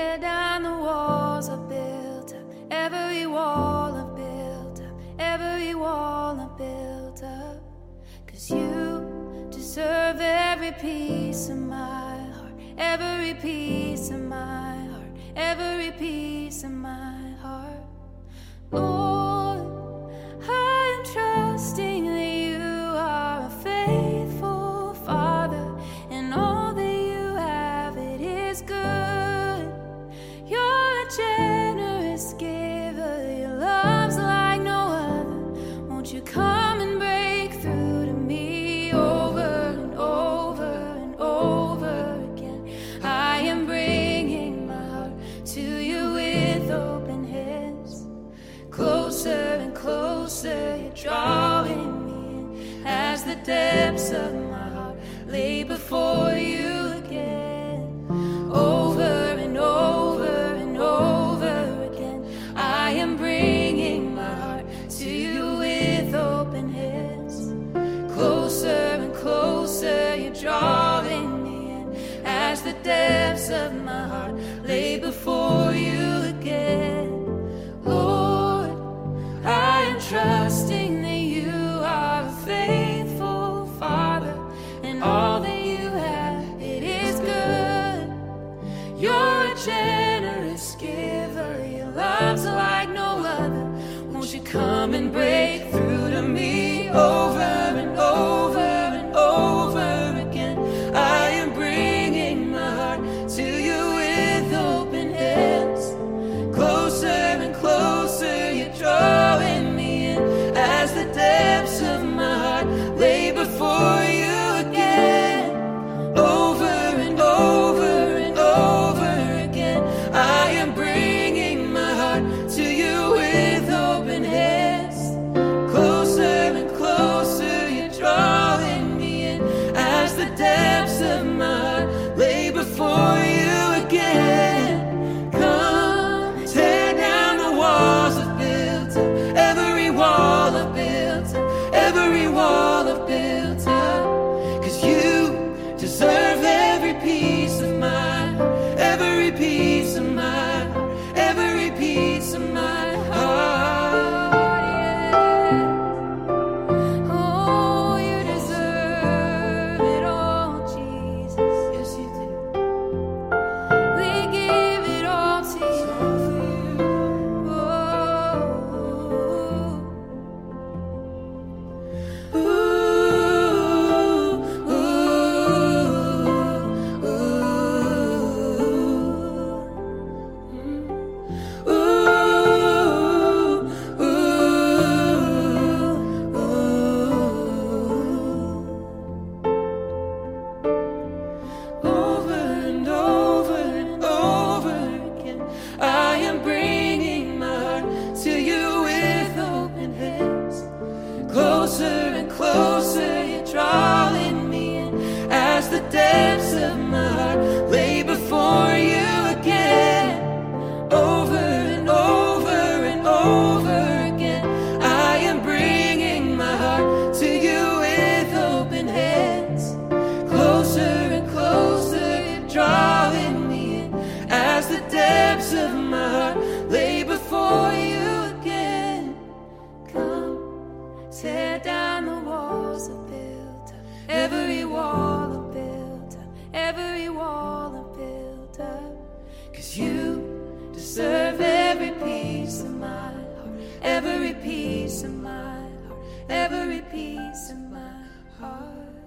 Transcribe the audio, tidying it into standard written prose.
Tear down the walls I've built up, every wall I've built up, every wall I've built up. 'Cause you deserve every piece of my heart, every piece of my heart, every piece of my heart. Lord, I am trusting that you are a faithful Father, and all that you have, it is good. You're a generous giver, your love's like no other. Won't you come and break through to me over and over and over again? I am bringing my heart to you with open hands. Closer and closer, you're drawing me in as the depths of my heart lay before you again. Over and over and over again, I am bringing my heart to you with open hands. Closer and closer, you're drawing me in as the depths of my heart lay before you again. Lord, I am trusting that you are a faithful Father, and all that you have, it is good. You're a generous giver, your love's like no other. Won't you come and break through to me over and over and over again? I am bringing my heart to you with open hands. Closer and closer, you're drawing me in as the depths of my heart lay before you again. Over and over and over again, I am bringing my heart to you with open hands. Closer and closer, you're drawing me in as the depths of my heart lay before you again. Come, tear down the walls I've built up, every wall I've built up, every wall I've built up. 'Cause you deserve every piece of my heart, every piece of my heart, every piece of my heart. Yeah. Oh, you deserve it all, Jesus. Yes, you do. We give it all to you. Ooh, ooh, ooh, ooh, ooh, ooh, ooh. Over and over and over again, I am bringing my heart to you with open hands. Closer and closer, you're drawing me in as the depths of my heart lay before you again. Over and over and over again, I am bringing my heart to you with open hands. Closer and closer, you're drawing me in as the depths of my heart lay before you again. Come, tear down the walls I've built up, every wall I've built up, every wall I've built up. 'Cause you deserve every piece of my heart, every piece of my heart, every piece of my heart.